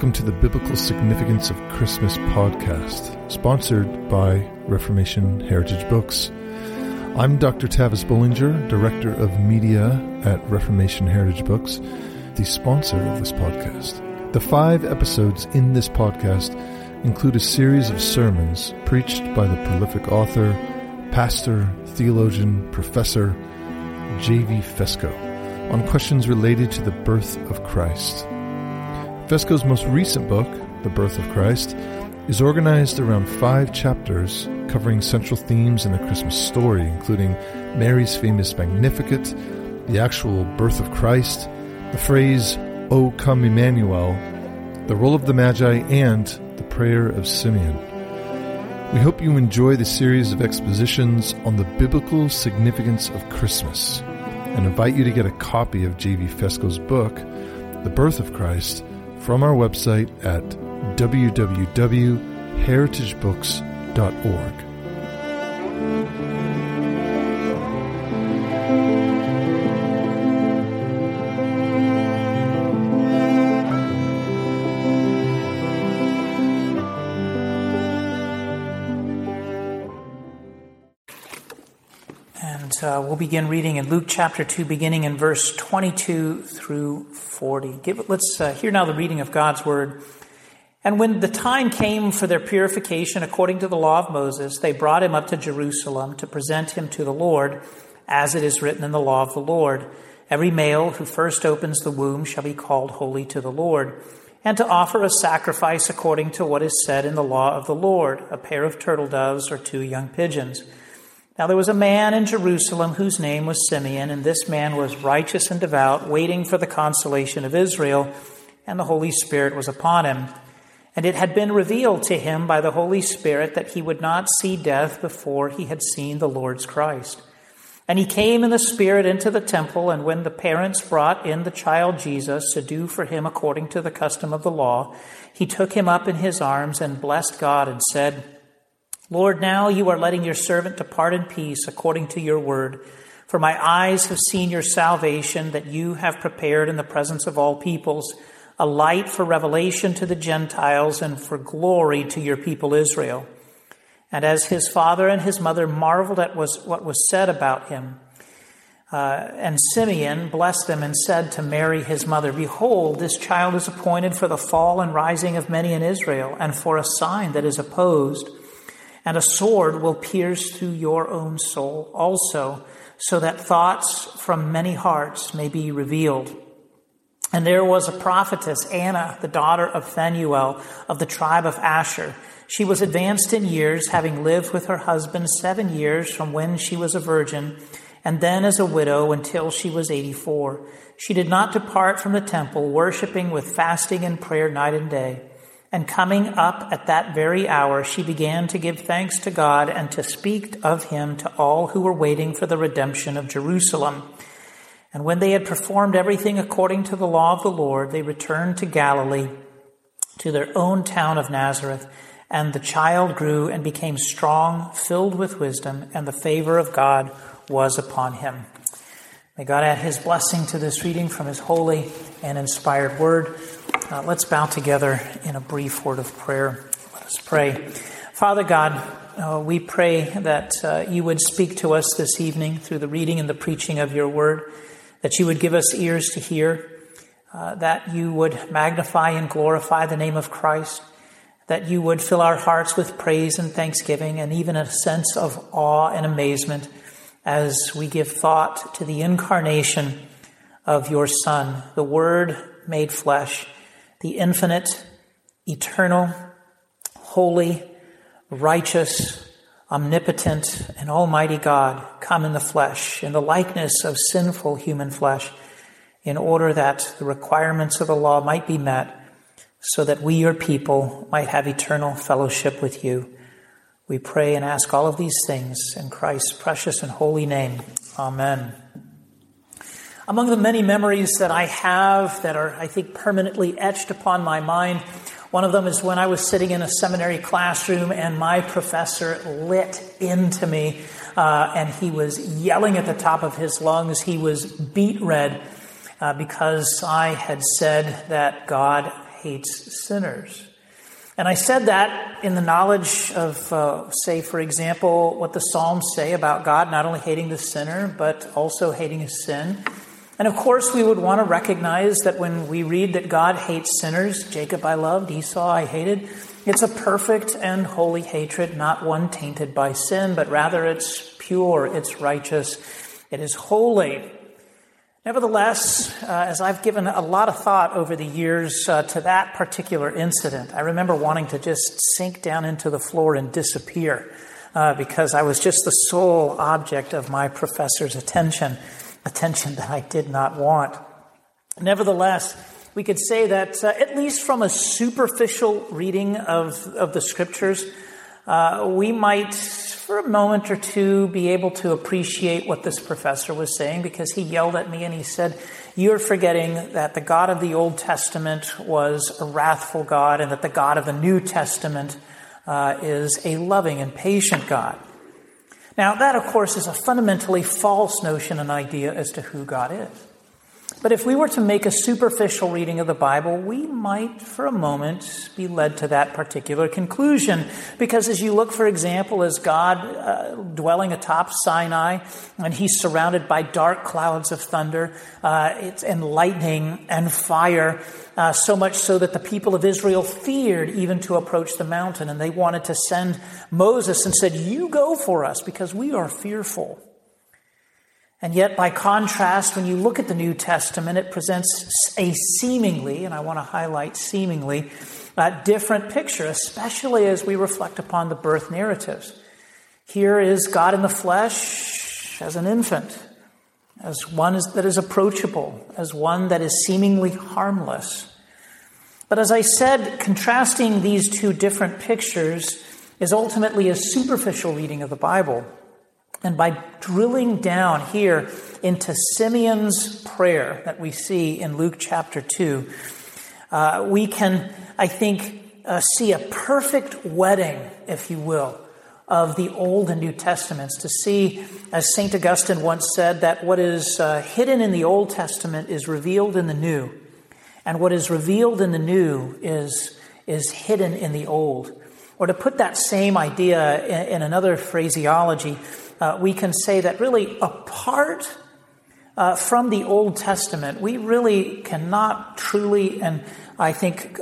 Welcome to the Biblical Significance of Christmas podcast, sponsored by Reformation Heritage Books. I'm Dr. Tavis Bollinger, Director of Media at Reformation Heritage Books, the sponsor of this podcast. The 5 episodes in this podcast include a series of sermons preached by the prolific author, pastor, theologian, professor, J.V. Fesko on questions related to the birth of Christ. Fesko's most recent book, The Birth of Christ, is organized around 5 chapters covering central themes in the Christmas story, including Mary's famous Magnificat, the actual birth of Christ, the phrase, O come Emmanuel, the role of the Magi, and the prayer of Simeon. We hope you enjoy the series of expositions on the biblical significance of Christmas and invite you to get a copy of J.V. Fesko's book, The Birth of Christ, from our website at www.heritagebooks.org. We'll begin reading in Luke chapter 2, beginning in verse 22 through 40. Let's hear now the reading of God's word. And when the time came for their purification according to the law of Moses, they brought him up to Jerusalem to present him to the Lord, as it is written in the law of the Lord. Every male who first opens the womb shall be called holy to the Lord, and to offer a sacrifice according to what is said in the law of the Lord, a pair of turtle doves or 2 young pigeons. Now there was a man in Jerusalem whose name was Simeon, and this man was righteous and devout, waiting for the consolation of Israel, and the Holy Spirit was upon him. And it had been revealed to him by the Holy Spirit that he would not see death before he had seen the Lord's Christ. And he came in the Spirit into the temple, and when the parents brought in the child Jesus to do for him according to the custom of the law, he took him up in his arms and blessed God and said, Lord, now you are letting your servant depart in peace according to your word. For my eyes have seen your salvation that you have prepared in the presence of all peoples, a light for revelation to the Gentiles and for glory to your people Israel. And as his father and his mother marveled at what was said about him, and Simeon blessed them and said to Mary his mother, Behold, this child is appointed for the fall and rising of many in Israel, and for a sign that is opposed. And a sword will pierce through your own soul also, so that thoughts from many hearts may be revealed. And there was a prophetess, Anna, the daughter of Phanuel, of the tribe of Asher. She was advanced in years, having lived with her husband 7 years from when she was a virgin, and then as a widow until she was 84. She did not depart from the temple, worshiping with fasting and prayer night and day. And coming up at that very hour, she began to give thanks to God and to speak of him to all who were waiting for the redemption of Jerusalem. And when they had performed everything according to the law of the Lord, they returned to Galilee, to their own town of Nazareth. And the child grew and became strong, filled with wisdom, and the favor of God was upon him. May God add his blessing to this reading from his holy and inspired word. Let's bow together in a brief word of prayer. Let us pray. Father God, we pray that you would speak to us this evening through the reading and the preaching of your word, that you would give us ears to hear, that you would magnify and glorify the name of Christ, that you would fill our hearts with praise and thanksgiving and even a sense of awe and amazement as we give thought to the incarnation of your Son, the Word made flesh, the infinite, eternal, holy, righteous, omnipotent, and almighty God come in the flesh, in the likeness of sinful human flesh, in order that the requirements of the law might be met, so that we, your people, might have eternal fellowship with you. We pray and ask all of these things in Christ's precious and holy name. Amen. Among the many memories that I have that are, I think, permanently etched upon my mind, one of them is when I was sitting in a seminary classroom and my professor lit into me and he was yelling at the top of his lungs. He was beet red because I had said that God hates sinners. And I said that in the knowledge of, say, for example, what the Psalms say about God not only hating the sinner, but also hating his sin. And of course, we would want to recognize that when we read that God hates sinners, Jacob I loved, Esau I hated, it's a perfect and holy hatred, not one tainted by sin, but rather it's pure, it's righteous, it is holy. Nevertheless, as I've given a lot of thought over the years to that particular incident, I remember wanting to just sink down into the floor and disappear because I was just the sole object of my professor's attention that I did not want. Nevertheless, we could say that at least from a superficial reading of the Scriptures, we might, for a moment or two, be able to appreciate what this professor was saying, because he yelled at me and he said, "You're forgetting that the God of the Old Testament was a wrathful God and that the God of the New Testament is a loving and patient God." Now, that, of course, is a fundamentally false notion and idea as to who God is. But if we were to make a superficial reading of the Bible, we might, for a moment, be led to that particular conclusion. Because as you look, for example, as God dwelling atop Sinai, and he's surrounded by dark clouds of thunder, and lightning and fire, so much so that the people of Israel feared even to approach the mountain, and they wanted to send Moses and said, "You go for us, because we are fearful." And yet, by contrast, when you look at the New Testament, it presents a seemingly, and I want to highlight seemingly, different picture, especially as we reflect upon the birth narratives. Here is God in the flesh as an infant, as one that is approachable, as one that is seemingly harmless. But as I said, contrasting these two different pictures is ultimately a superficial reading of the Bible. And by drilling down here into Simeon's prayer that we see in Luke chapter 2, we can, I think, see a perfect wedding, if you will, of the Old and New Testaments. To see, as St. Augustine once said, that what is hidden in the Old Testament is revealed in the New. And what is revealed in the New is hidden in the Old. Or to put that same idea in another phraseology, we can say that really apart from the Old Testament, we really cannot truly and I think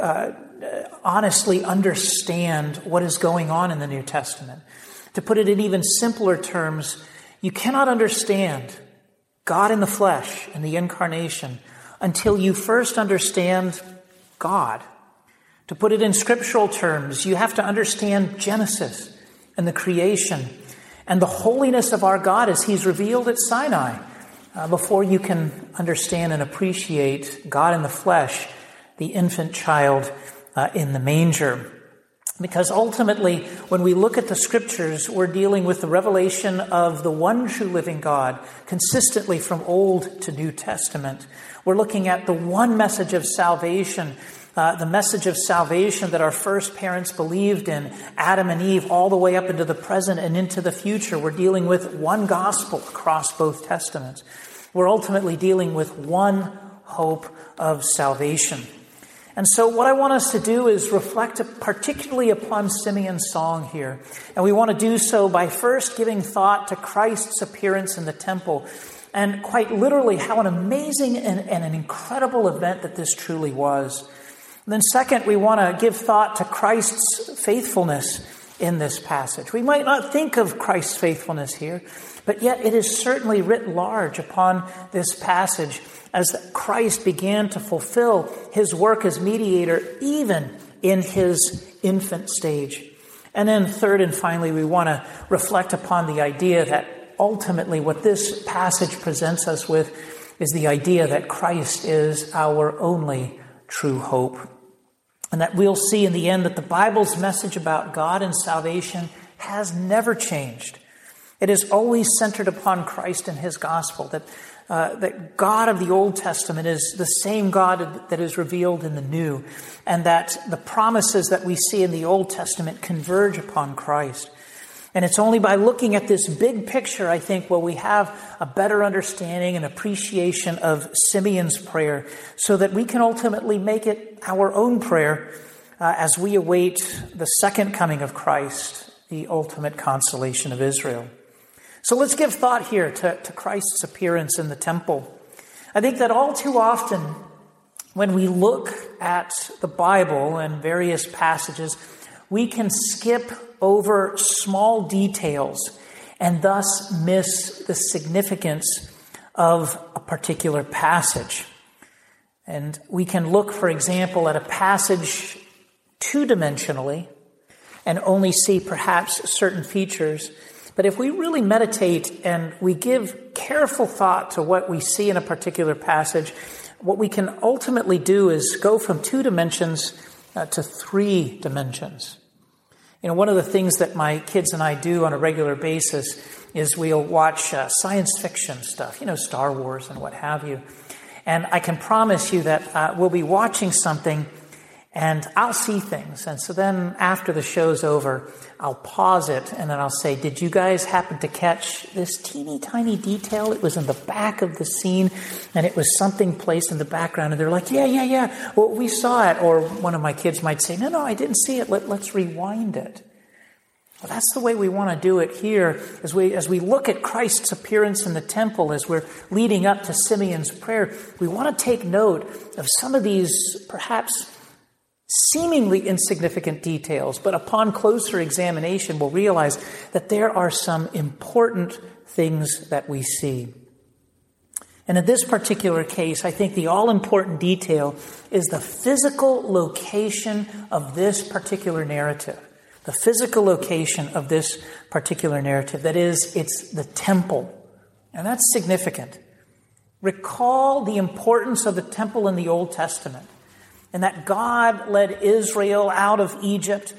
honestly understand what is going on in the New Testament. To put it in even simpler terms, you cannot understand God in the flesh and the incarnation until you first understand God. To put it in scriptural terms, you have to understand Genesis and the creation and the holiness of our God as he's revealed at Sinai, before you can understand and appreciate God in the flesh, the infant child in the manger. Because ultimately, when we look at the Scriptures, we're dealing with the revelation of the one true living God, consistently from Old to New Testament. We're looking at the one message of salvation, the message of salvation that our first parents believed in, Adam and Eve, all the way up into the present and into the future. We're dealing with one gospel across both testaments. We're ultimately dealing with one hope of salvation. And so what I want us to do is reflect particularly upon Simeon's song here. And we want to do so by first giving thought to Christ's appearance in the temple, and quite literally how an amazing and an incredible event that this truly was. And then second, we want to give thought to Christ's faithfulness in this passage. We might not think of Christ's faithfulness here, but yet it is certainly writ large upon this passage as Christ began to fulfill his work as mediator even in his infant stage. And then third and finally, we want to reflect upon the idea that ultimately what this passage presents us with is the idea that Christ is our only true hope. And that we'll see in the end that the Bible's message about God and salvation has never changed. It is always centered upon Christ and his gospel, that God of the Old Testament is the same God that is revealed in the New, and that the promises that we see in the Old Testament converge upon Christ. And it's only by looking at this big picture, I think, will we have a better understanding and appreciation of Simeon's prayer so that we can ultimately make it our own prayer as we await the second coming of Christ, the ultimate consolation of Israel. So let's give thought here to Christ's appearance in the temple. I think that all too often, when we look at the Bible and various passages, we can skip over small details and thus miss the significance of a particular passage. And we can look, for example, at a passage two-dimensionally and only see perhaps certain features. But if we really meditate and we give careful thought to what we see in a particular passage, what we can ultimately do is go from 2 dimensions to 3 dimensions. One of the things that my kids and I do on a regular basis is we'll watch science fiction stuff, Star Wars and what have you. And I can promise you that we'll be watching something and I'll see things. And so then after the show's over, I'll pause it and then I'll say, did you guys happen to catch this teeny tiny detail? It was in the back of the scene and it was something placed in the background. And they're like, yeah. Well, we saw it. Or one of my kids might say, no, I didn't see it. Let's rewind it. Well, that's the way we want to do it here as we look at Christ's appearance in the temple, as we're leading up to Simeon's prayer. We want to take note of some of these perhaps seemingly insignificant details, but upon closer examination, we'll realize that there are some important things that we see. And in this particular case, I think the all-important detail is the physical location of this particular narrative. The physical location of this particular narrative. That is, it's the temple. And that's significant. Recall the importance of the temple in the Old Testament. And that God led Israel out of Egypt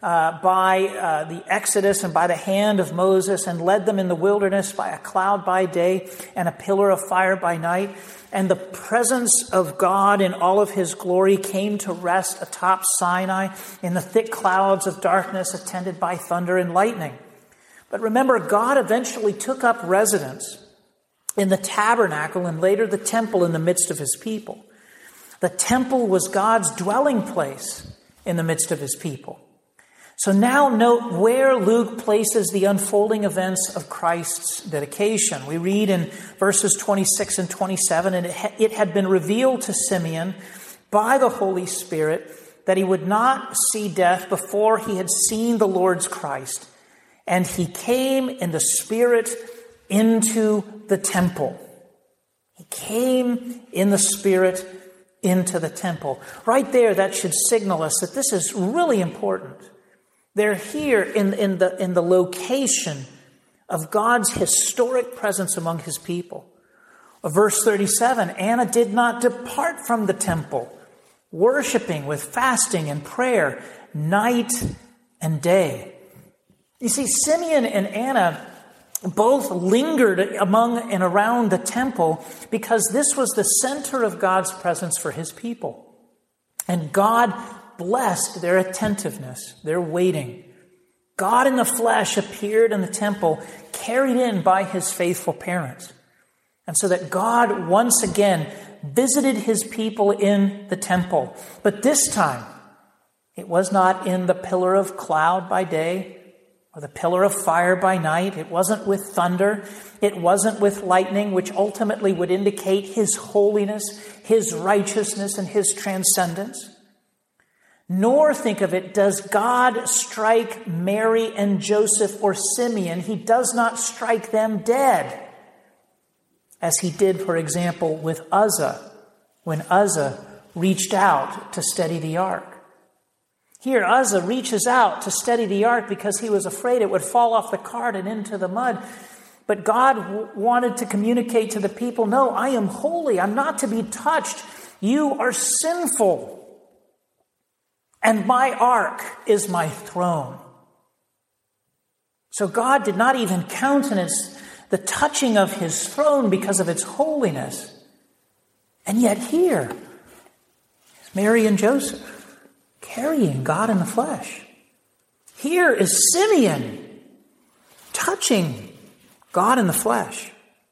by the Exodus and by the hand of Moses, and led them in the wilderness by a cloud by day and a pillar of fire by night. And the presence of God in all of his glory came to rest atop Sinai in the thick clouds of darkness attended by thunder and lightning. But remember, God eventually took up residence in the tabernacle and later the temple in the midst of his people. The temple was God's dwelling place in the midst of his people. So now note where Luke places the unfolding events of Christ's dedication. We read in verses 26 and 27, and it had been revealed to Simeon by the Holy Spirit that he would not see death before he had seen the Lord's Christ. And he came in the Spirit into the temple. He came in the Spirit into the temple. Right there, that should signal us that this is really important. They're here in the location of God's historic presence among his people. Verse 37, Anna did not depart from the temple, worshiping with fasting and prayer night and day. You see, Simeon and Anna both lingered among and around the temple because this was the center of God's presence for his people. And God blessed their attentiveness, their waiting. God in the flesh appeared in the temple, carried in by his faithful parents. And so that God once again visited his people in the temple. But this time, it was not in the pillar of cloud by day or the pillar of fire by night. It wasn't with thunder. It wasn't with lightning, which ultimately would indicate his holiness, his righteousness, and his transcendence. Nor, think of it, does God strike Mary and Joseph or Simeon. He does not strike them dead, as he did, for example, with Uzzah, when Uzzah reached out to steady the ark. Here, Uzzah reaches out to steady the ark because he was afraid it would fall off the cart and into the mud. But God wanted to communicate to the people, no, I am holy. I'm not to be touched. You are sinful. And my ark is my throne. So God did not even countenance the touching of his throne because of its holiness. And yet here is Mary and Joseph carrying God in the flesh. Here is Simeon touching God in the flesh.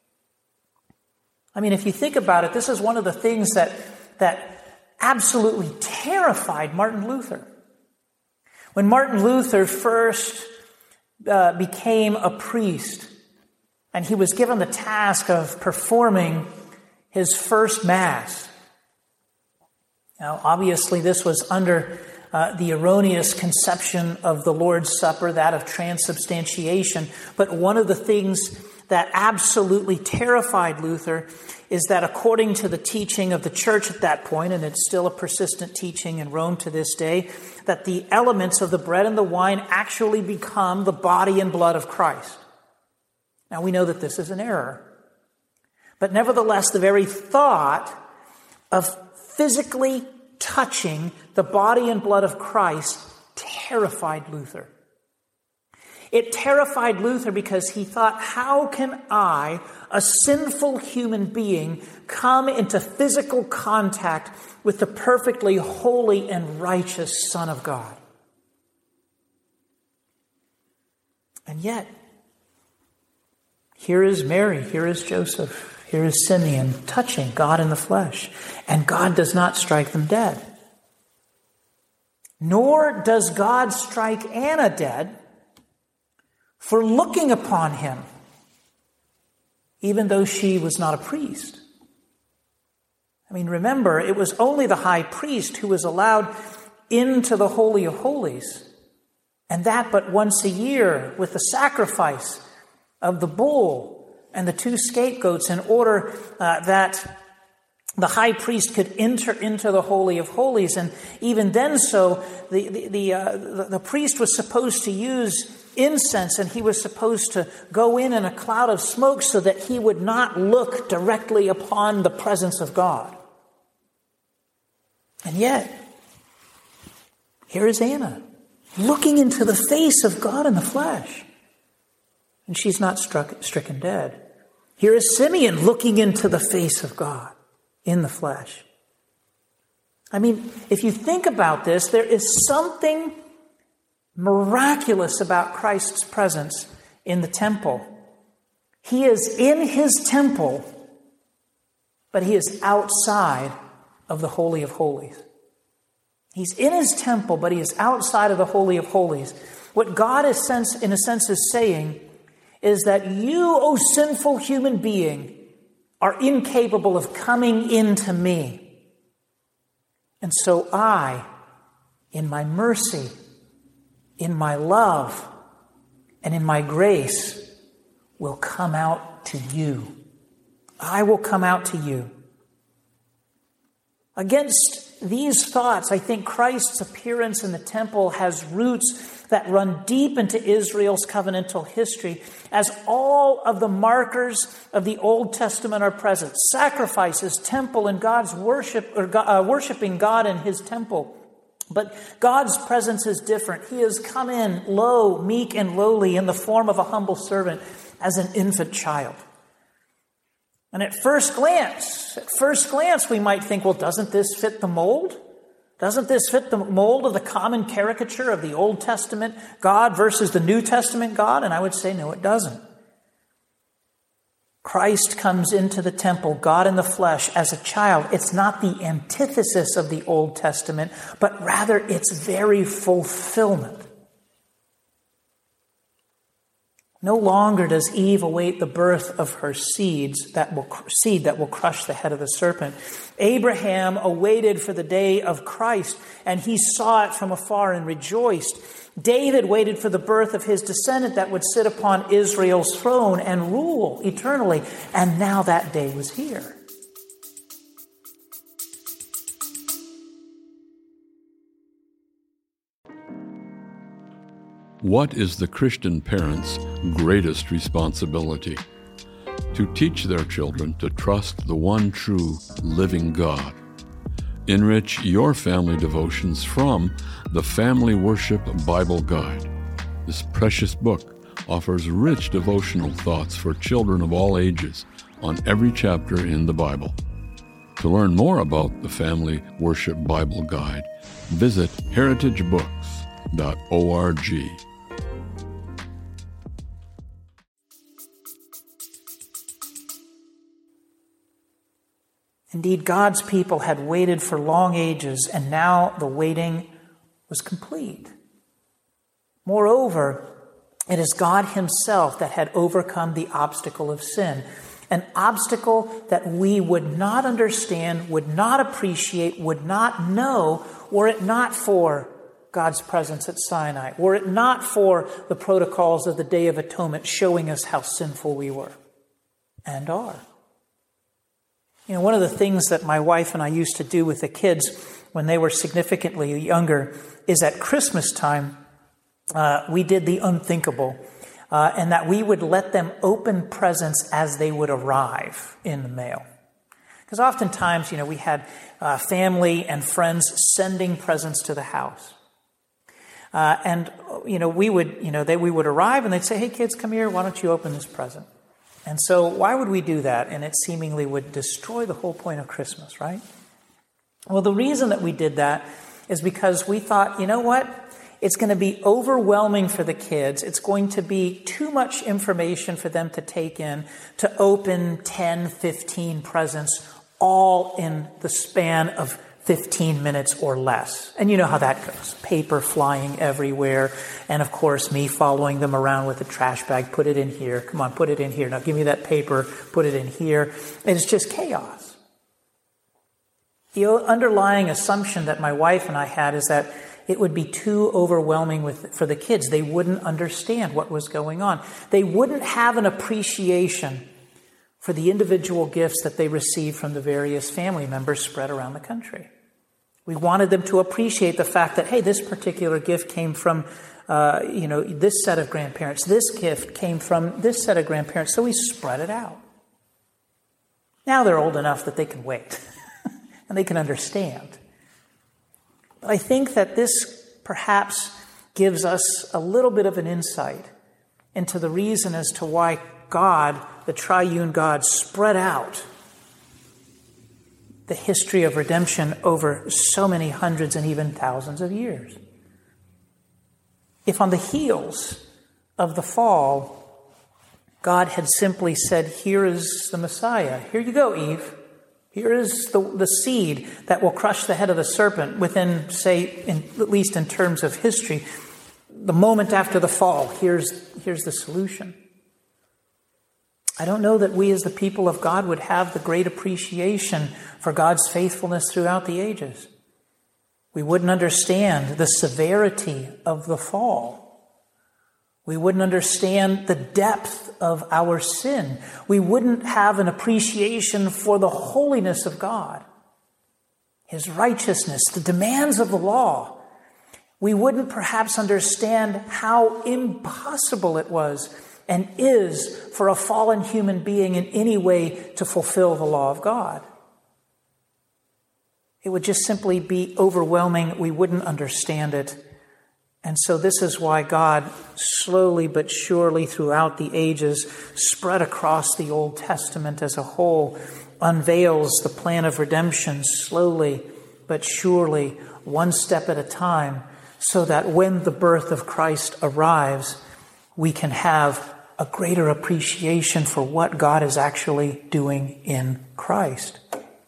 I mean, if you think about it, this is one of the things that absolutely terrified Martin Luther. When Martin Luther first became a priest, and he was given the task of performing his first Mass. Now, obviously, this was under the erroneous conception of the Lord's Supper, that of transubstantiation. But one of the things that absolutely terrified Luther is that according to the teaching of the church at that point, and it's still a persistent teaching in Rome to this day, that the elements of the bread and the wine actually become the body and blood of Christ. Now, we know that this is an error. But nevertheless, the very thought of physically touching the body and blood of Christ terrified Luther. It terrified Luther because he thought, how can I, a sinful human being, come into physical contact with the perfectly holy and righteous Son of God? And yet, here is Mary, here is Joseph, here is Simeon touching God in the flesh. And God does not strike them dead. Nor does God strike Anna dead for looking upon him, even though she was not a priest. I mean, remember, it was only the high priest who was allowed into the Holy of Holies, and that but once a year with the sacrifice of the bull and the 2 scapegoats in order that the high priest could enter into the Holy of Holies. And even then so, the priest was supposed to use incense, and he was supposed to go in a cloud of smoke so that he would not look directly upon the presence of God. And yet, here is Anna, looking into the face of God in the flesh. And she's not stricken dead. Here is Simeon looking into the face of God in the flesh. I mean, if you think about this, there is something miraculous about Christ's presence in the temple. He is in his temple, but he is outside of the Holy of Holies. He's in his temple, but he is outside of the Holy of Holies. What God is, in a sense, is saying is that you, O sinful human being, are incapable of coming into me. And so I, in my mercy, in my love, and in my grace, will come out to you. I will come out to you. Against these thoughts, I think Christ's appearance in the temple has roots that run deep into Israel's covenantal history, as all of the markers of the Old Testament are present. Sacrifices, temple, and God's worship, or worshiping God in his temple. But God's presence is different. He has come in low, meek, and lowly in the form of a humble servant as an infant child. And at first glance, we might think, well, doesn't this fit the mold? Doesn't this fit the mold of the common caricature of the Old Testament God versus the New Testament God? And I would say, no, it doesn't. Christ comes into the temple, God in the flesh, as a child. It's not the antithesis of the Old Testament, but rather its very fulfillment. No longer does Eve await the birth of her seed that will crush the head of the serpent. Abraham awaited for the day of Christ, and he saw it from afar and rejoiced. David waited for the birth of his descendant that would sit upon Israel's throne and rule eternally. And now that day was here. What is the Christian parent's greatest responsibility? To teach their children to trust the one true living God. Enrich your family devotions from the Family Worship Bible Guide. This precious book offers rich devotional thoughts for children of all ages on every chapter in the Bible. To learn more about the Family Worship Bible Guide, visit heritagebooks.org. Indeed, God's people had waited for long ages, and now the waiting was complete. Moreover, it is God himself that had overcome the obstacle of sin, an obstacle that we would not understand, would not appreciate, would not know, were it not for God's presence at Sinai, were it not for the protocols of the Day of Atonement showing us how sinful we were and are. You know, one of the things that my wife and I used to do with the kids when they were significantly younger is at Christmas time, we did the unthinkable, and that we would let them open presents as they would arrive in the mail. Because oftentimes, you know, we had family and friends sending presents to the house. And, you know, we would arrive and they'd say, "Hey, kids, come here. Why don't you open this present?" And so why would we do that? And it seemingly would destroy the whole point of Christmas, right? Well, the reason that we did that is because we thought, you know what? It's going to be overwhelming for the kids. It's going to be too much information for them to take in, to open 10, 15 presents all in the span of 15 minutes or less. And you know how that goes. Paper flying everywhere. And of course, me following them around with a trash bag. Put it in here. Come on, put it in here. Now give me that paper. Put it in here. And it's just chaos. The underlying assumption that my wife and I had is that it would be too overwhelming for the kids. They wouldn't understand what was going on. They wouldn't have an appreciation for the individual gifts that they received from the various family members spread around the country. We wanted them to appreciate the fact that, hey, this particular gift came from, this set of grandparents. This gift came from this set of grandparents. So we spread it out. Now they're old enough that they can wait and they can understand. But I think that this perhaps gives us a little bit of an insight into the reason as to why God, the triune God, spread out the history of redemption over so many hundreds and even thousands of years. If on the heels of the fall, God had simply said, here is the Messiah. Here you go, Eve. Here is the seed that will crush the head of the serpent within, say, at least in terms of history, the moment after the fall, here's the solution. I don't know that we as the people of God would have the great appreciation for God's faithfulness throughout the ages. We wouldn't understand the severity of the fall. We wouldn't understand the depth of our sin. We wouldn't have an appreciation for the holiness of God, His righteousness, the demands of the law. We wouldn't perhaps understand how impossible it was and is for a fallen human being in any way to fulfill the law of God. It would just simply be overwhelming. We wouldn't understand it. And so this is why God slowly but surely throughout the ages, spread across the Old Testament as a whole, unveils the plan of redemption slowly but surely, one step at a time, so that when the birth of Christ arrives, we can have a greater appreciation for what God is actually doing in Christ.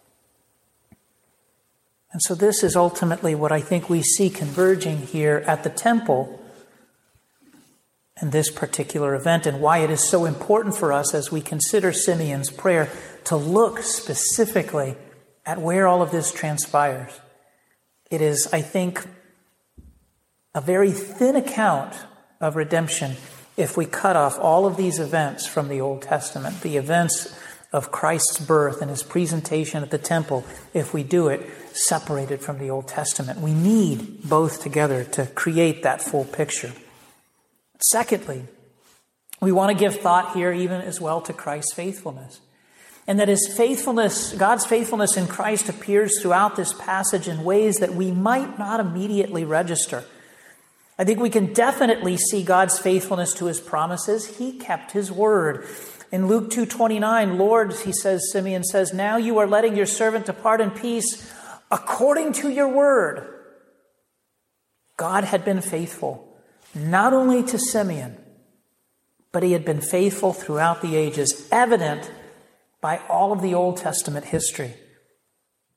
And so this is ultimately what I think we see converging here at the temple in this particular event, and why it is so important for us as we consider Simeon's prayer to look specifically at where all of this transpires. It is, I think, a very thin account of redemption if we cut off all of these events from the Old Testament, the events of Christ's birth and His presentation at the temple, if we do it separated from the Old Testament. We need both together to create that full picture. Secondly, we want to give thought here even as well to Christ's faithfulness. And that His faithfulness, God's faithfulness in Christ, appears throughout this passage in ways that we might not immediately register. I think we can definitely see God's faithfulness to His promises. He kept His word. In Luke 2:29, Lord, Simeon says, now you are letting your servant depart in peace according to your word. God had been faithful, not only to Simeon, but He had been faithful throughout the ages, evident by all of the Old Testament history.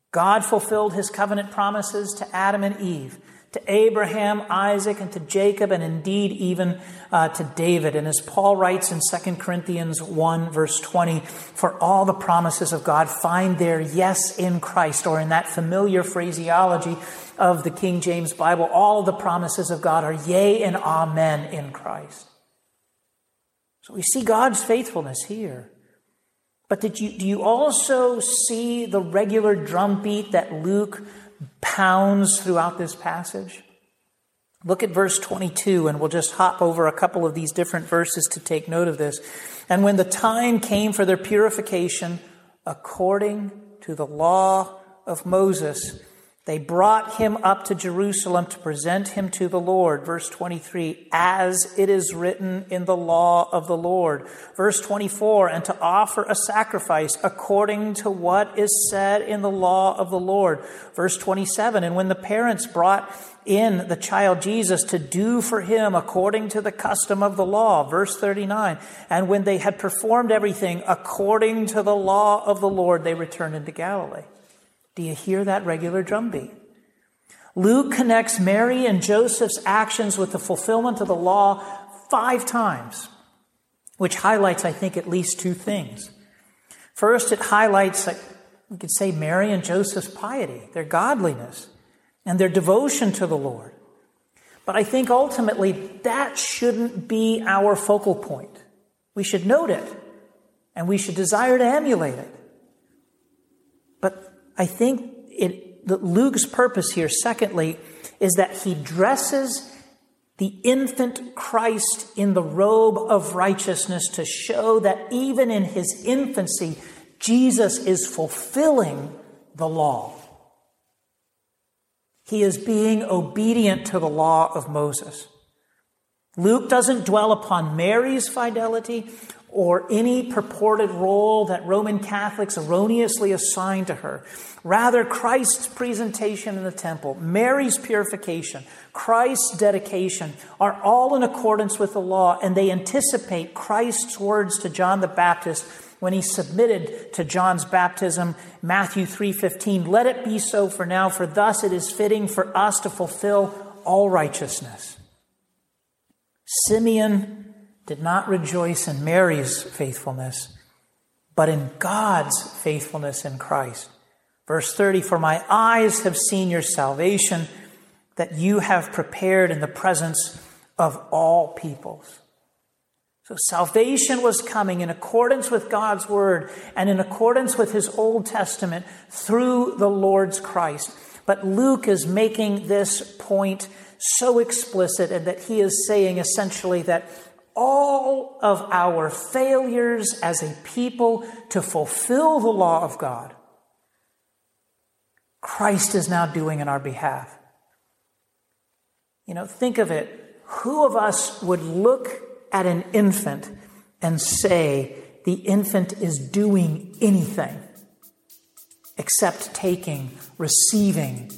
God fulfilled his covenant promises to Adam and Eve, to Abraham, Isaac, and to Jacob, and indeed even to David. And as Paul writes in 2 Corinthians 1, verse 20, for all the promises of God find their yes in Christ, or in that familiar phraseology of the King James Bible, all the promises of God are yea and amen in Christ. So we see God's faithfulness here. But do you also see the regular drumbeat that Luke pounds throughout this passage? Look at verse 22, and we'll just hop over a couple of these different verses to take note of this. And when the time came for their purification, according to the law of Moses, they brought him up to Jerusalem to present him to the Lord. Verse 23, as it is written in the law of the Lord. Verse 24, and to offer a sacrifice according to what is said in the law of the Lord. Verse 27, and when the parents brought in the child Jesus to do for him according to the custom of the law. Verse 39, and when they had performed everything according to the law of the Lord, they returned into Galilee. Do you hear that regular drumbeat? Luke connects Mary and Joseph's actions with the fulfillment of the law 5 times, which highlights, I think, at least 2 things. First, it highlights, we could say, Mary and Joseph's piety, their godliness, and their devotion to the Lord. But I think ultimately that shouldn't be our focal point. We should note it, and we should desire to emulate it. But I think Luke's purpose here, secondly, is that he dresses the infant Christ in the robe of righteousness to show that even in his infancy, Jesus is fulfilling the law. He is being obedient to the law of Moses. Luke doesn't dwell upon Mary's fidelity or any purported role that Roman Catholics erroneously assign to her. Rather, Christ's presentation in the temple, Mary's purification, Christ's dedication are all in accordance with the law, and they anticipate Christ's words to John the Baptist when he submitted to John's baptism, Matthew 3:15, let it be so for now, for thus it is fitting for us to fulfill all righteousness. Simeon did not rejoice in Mary's faithfulness, but in God's faithfulness in Christ. Verse 30, for my eyes have seen your salvation that you have prepared in the presence of all peoples. So salvation was coming in accordance with God's word and in accordance with his Old Testament through the Lord's Christ. But Luke is making this point so explicit, and that he is saying essentially that all of our failures as a people to fulfill the law of God, Christ is now doing in our behalf. Think of it. Who of us would look at an infant and say the infant is doing anything except taking, receiving?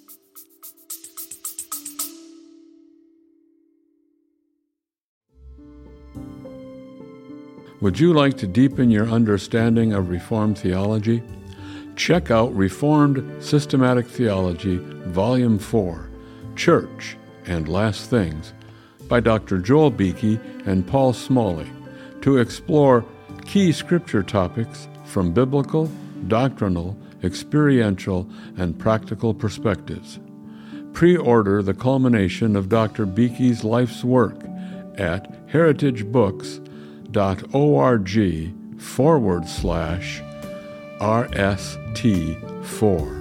Would you like to deepen your understanding of Reformed theology? Check out Reformed Systematic Theology, Volume 4, Church and Last Things, by Dr. Joel Beeke and Paul Smalley, to explore key scripture topics from biblical, doctrinal, experiential, and practical perspectives. Pre-order the culmination of Dr. Beeke's life's work at heritagebooks.org/RST4.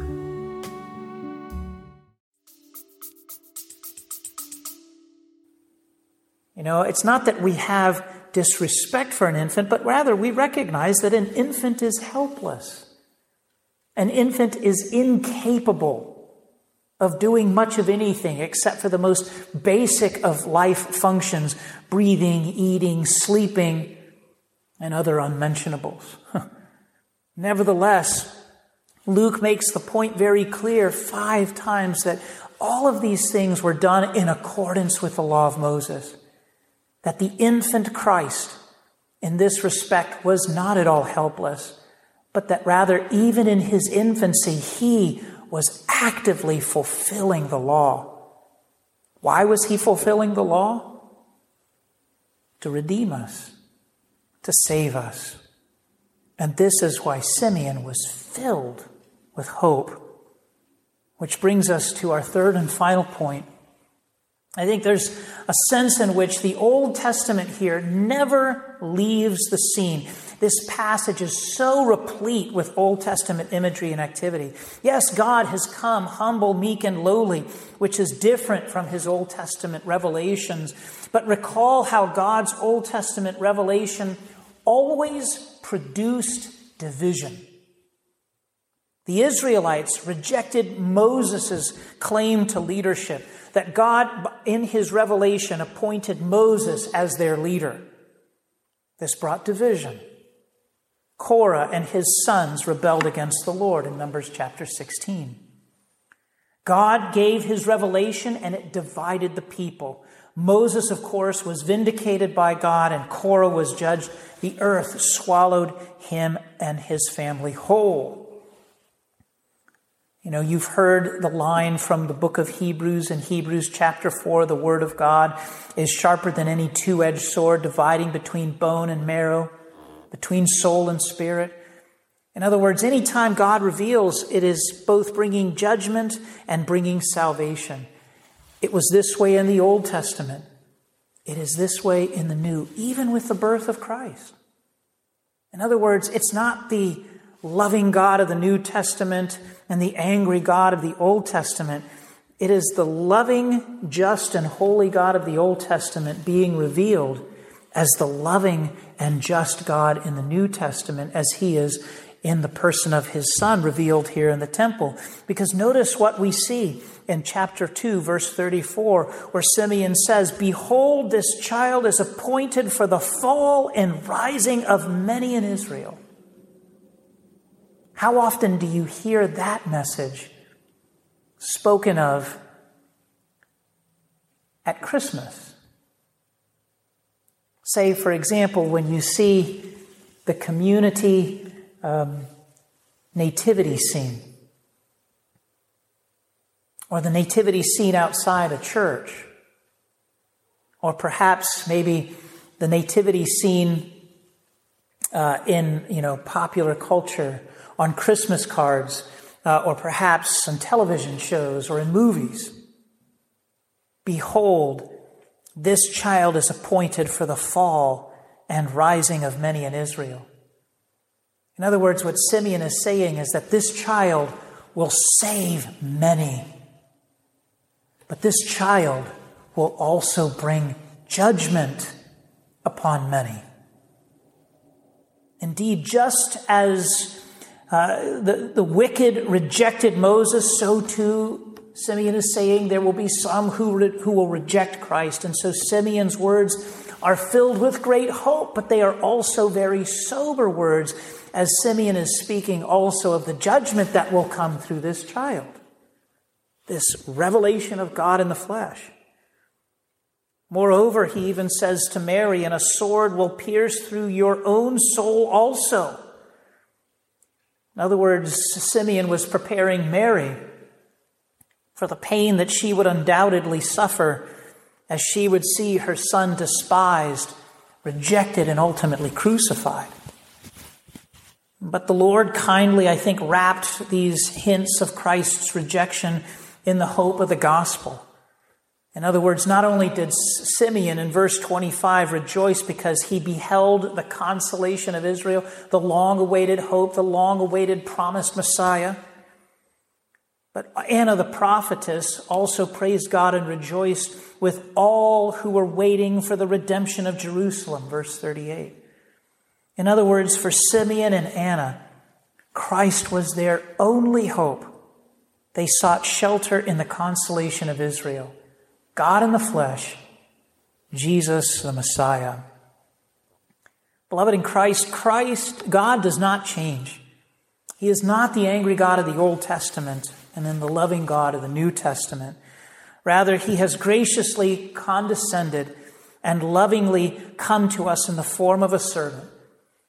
It's not that we have disrespect for an infant, but rather we recognize that an infant is helpless. An infant is incapable of doing much of anything except for the most basic of life functions, breathing, eating, sleeping, and other unmentionables. Nevertheless, Luke makes the point very clear 5 times that all of these things were done in accordance with the law of Moses. That the infant Christ, in this respect, was not at all helpless, but that rather even in his infancy, he was actively fulfilling the law. Why was he fulfilling the law? To redeem us, to save us. And this is why Simeon was filled with hope. Which brings us to our third and final point. I think there's a sense in which the Old Testament here never leaves the scene. This passage is so replete with Old Testament imagery and activity. Yes, God has come humble, meek, and lowly, which is different from his Old Testament revelations. But recall how God's Old Testament revelation always produced division. The Israelites rejected Moses' claim to leadership, that God, in his revelation, appointed Moses as their leader. This brought division. Korah and his sons rebelled against the Lord in Numbers chapter 16. God gave his revelation and it divided the people. Moses, of course, was vindicated by God and Korah was judged. The earth swallowed him and his family whole. You know, you've heard the line from the book of Hebrews in Hebrews chapter 4, the word of God is sharper than any two-edged sword, dividing between bone and marrow, between soul and spirit. In other words, anytime God reveals, it is both bringing judgment and bringing salvation. It was this way in the Old Testament. It is this way in the New, even with the birth of Christ. In other words, it's not the loving God of the New Testament and the angry God of the Old Testament. It is the loving, just, and holy God of the Old Testament being revealed as the loving and just God in the New Testament, as he is in the person of his Son revealed here in the temple. Because notice what we see in chapter 2, verse 34, where Simeon says, "Behold, this child is appointed for the fall and rising of many in Israel." How often do you hear that message spoken of at Christmas? Say, for example, when you see the community nativity scene, or the nativity scene outside a church, or perhaps maybe the nativity scene in popular culture on Christmas cards, or perhaps on television shows or in movies. Behold, this child is appointed for the fall and rising of many in Israel. In other words, what Simeon is saying is that this child will save many. But this child will also bring judgment upon many. Indeed, just as the wicked rejected Moses, so too Simeon is saying there will be some who will reject Christ. And so Simeon's words are filled with great hope, but they are also very sober words, as Simeon is speaking also of the judgment that will come through this child. This revelation of God in the flesh. Moreover, he even says to Mary, "And a sword will pierce through your own soul also." In other words, Simeon was preparing Mary for the pain that she would undoubtedly suffer as she would see her son despised, rejected, and ultimately crucified. But the Lord kindly, I think, wrapped these hints of Christ's rejection in the hope of the gospel. In other words, not only did Simeon in verse 25 rejoice because he beheld the consolation of Israel, the long-awaited hope, the long-awaited promised Messiah, but Anna the prophetess also praised God and rejoiced with all who were waiting for the redemption of Jerusalem, verse 38. In other words, for Simeon and Anna, Christ was their only hope. They sought shelter in the consolation of Israel. God in the flesh, Jesus the Messiah. Beloved in Christ, God does not change. He is not the angry God of the Old Testament and then the loving God of the New Testament. Rather, he has graciously condescended and lovingly come to us in the form of a servant.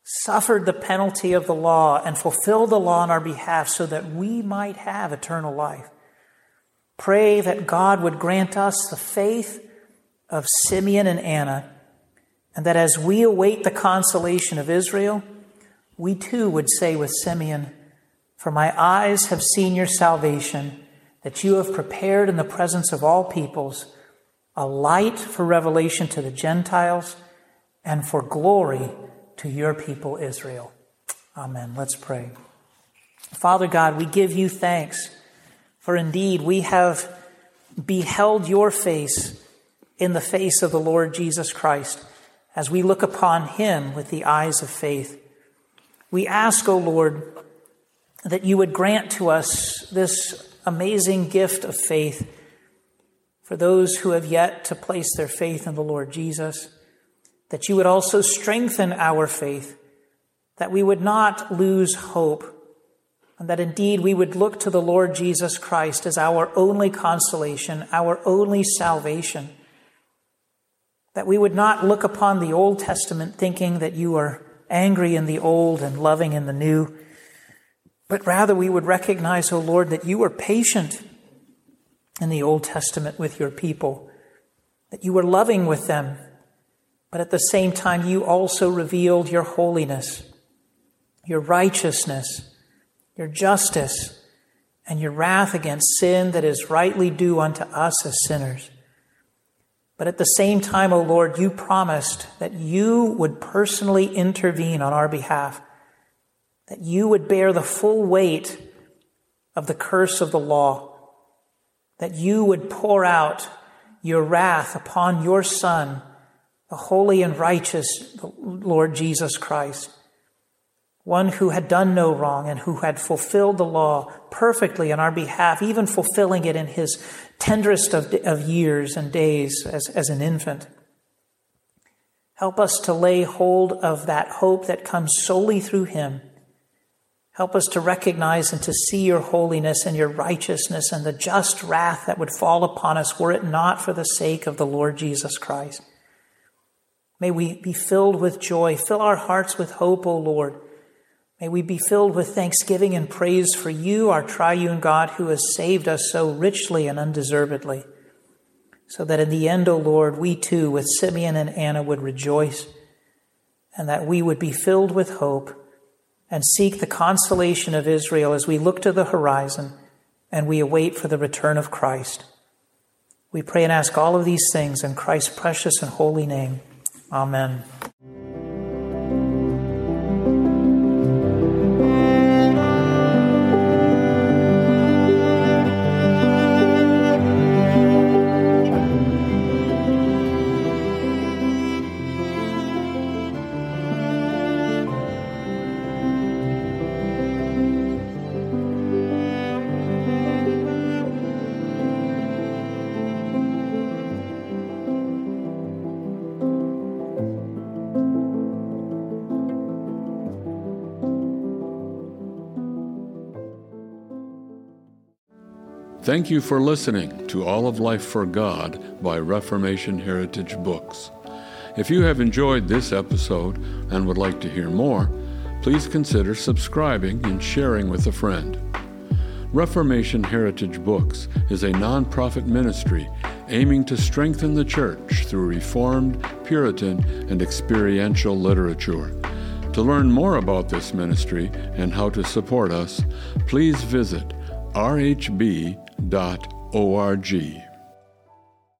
suffered the penalty of the law and fulfilled the law on our behalf so that we might have eternal life. Pray that God would grant us the faith of Simeon and Anna, and that as we await the consolation of Israel, we too would say with Simeon, "For my eyes have seen your salvation, that you have prepared in the presence of all peoples a light for revelation to the Gentiles and for glory to your people Israel." Amen. Let's pray. Father God, we give you thanks, for indeed we have beheld your face in the face of the Lord Jesus Christ as we look upon him with the eyes of faith. We ask, O Lord, that you would grant to us this amazing gift of faith for those who have yet to place their faith in the Lord Jesus, that you would also strengthen our faith, that we would not lose hope, and that indeed we would look to the Lord Jesus Christ as our only consolation, our only salvation, that we would not look upon the Old Testament thinking that you are angry in the old and loving in the new, but rather we would recognize, O Lord, that you were patient in the Old Testament with your people, that you were loving with them, but at the same time you also revealed your holiness, your righteousness, your justice, and your wrath against sin that is rightly due unto us as sinners. But at the same time, O Lord, you promised that you would personally intervene on our behalf, that you would bear the full weight of the curse of the law, that you would pour out your wrath upon your Son, the holy and righteous Lord Jesus Christ, one who had done no wrong and who had fulfilled the law perfectly on our behalf, even fulfilling it in his tenderest of years and days as an infant. Help us to lay hold of that hope that comes solely through him. Help us to recognize and to see your holiness and your righteousness and the just wrath that would fall upon us were it not for the sake of the Lord Jesus Christ. May we be filled with joy. Fill our hearts with hope, O Lord. May we be filled with thanksgiving and praise for you, our triune God, who has saved us so richly and undeservedly, so that in the end, O Lord, we too, with Simeon and Anna, would rejoice, and that we would be filled with hope and seek the consolation of Israel as we look to the horizon and we await for the return of Christ. We pray and ask all of these things in Christ's precious and holy name. Amen. Thank you for listening to All of Life for God by Reformation Heritage Books. If you have enjoyed this episode and would like to hear more, please consider subscribing and sharing with a friend. Reformation Heritage Books is a nonprofit ministry aiming to strengthen the church through Reformed, Puritan, and experiential literature. To learn more about this ministry and how to support us, please visit rhb.org.